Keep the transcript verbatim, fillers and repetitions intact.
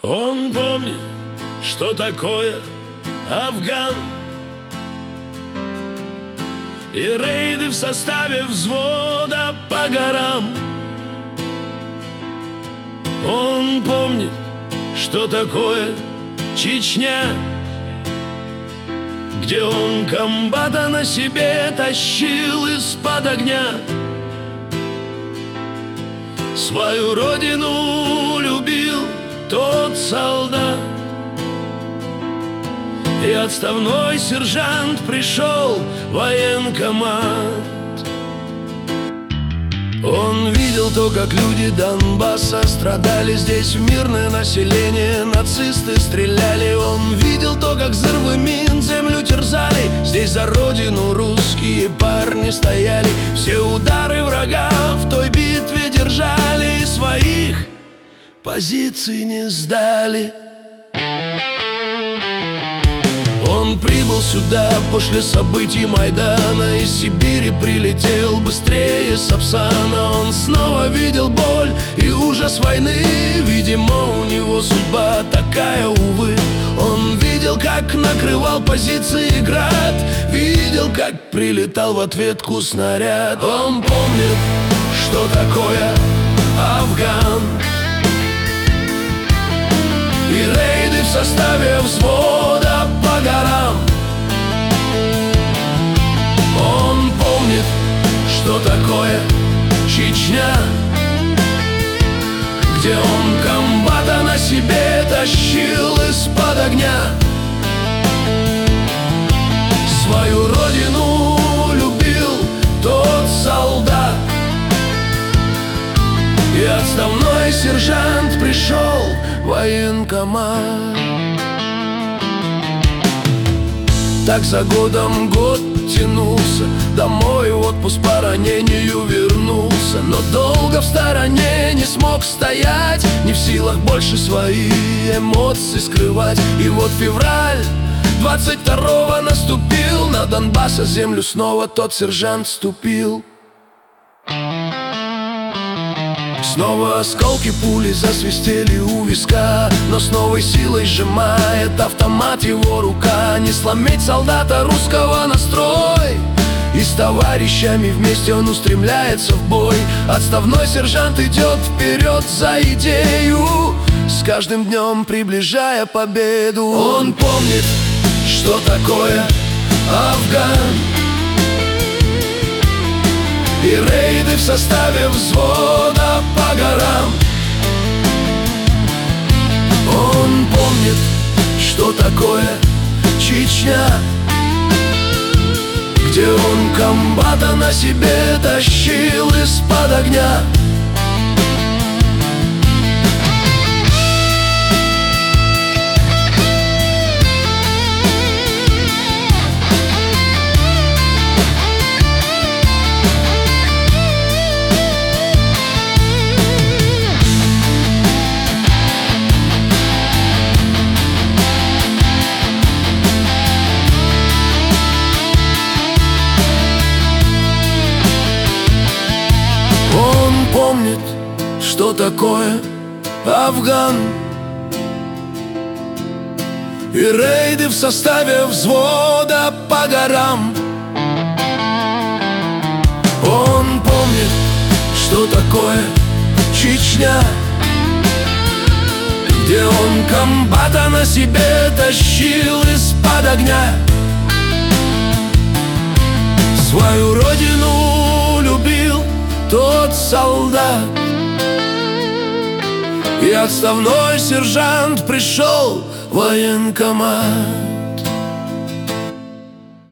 Он помнит, что такое Афган, и рейды в составе взвода по горам. Он помнит, что такое Чечня, где он комбата на себе тащил из-под огня. Свою родину любил тот солдат, и отставной сержант пришел в военкомат. Он видел то, как люди Донбасса страдали. Здесь в мирное население нацисты стреляли. Он видел то, как взрывы мин землю терзали. Здесь за родину русские парни стояли. Все удары врага в той битве держали, и своих позиций не сдали. Он прибыл сюда после событий Майдана, из Сибири прилетел быстрее Сапсана. Он снова видел боль и ужас войны. Видимо, у него судьба такая, увы. Он видел, как накрывал позиции град, видел, как прилетал в ответку снаряд. Он помнит, что такое Афган, и рейды в составе взвода по горам. Он помнит, что такое Чечня, где он комбата на себе тащил из-под огня. Свою родину любил тот солдат, и отставной сержант пришел в военкомат. Так за годом год тянулся, домой в отпуск по ранению вернулся. Но долго в стороне не смог стоять, не в силах больше свои эмоции скрывать. И вот февраль двадцать второго наступил, на Донбасса землю снова тот сержант ступил. Снова осколки пули засвистели у виска, но с новой силой сжимает автомат его рука. Не сломить солдата русского настрой, и с товарищами вместе он устремляется в бой. Отставной сержант идет вперед за идею, с каждым днем приближая победу. Он помнит, что такое Афган, и рейды в составе взвода по горам. Он помнит, что такое Чечня, где он комбата на себе тащил из-под огня. Помнит, что такое Афган, и рейды в составе взвода по горам. Он помнит, что такое Чечня, где он комбата на себе тащил из-под огня. Свою родину любил тот солдат, и отставной сержант пришел в военкомат.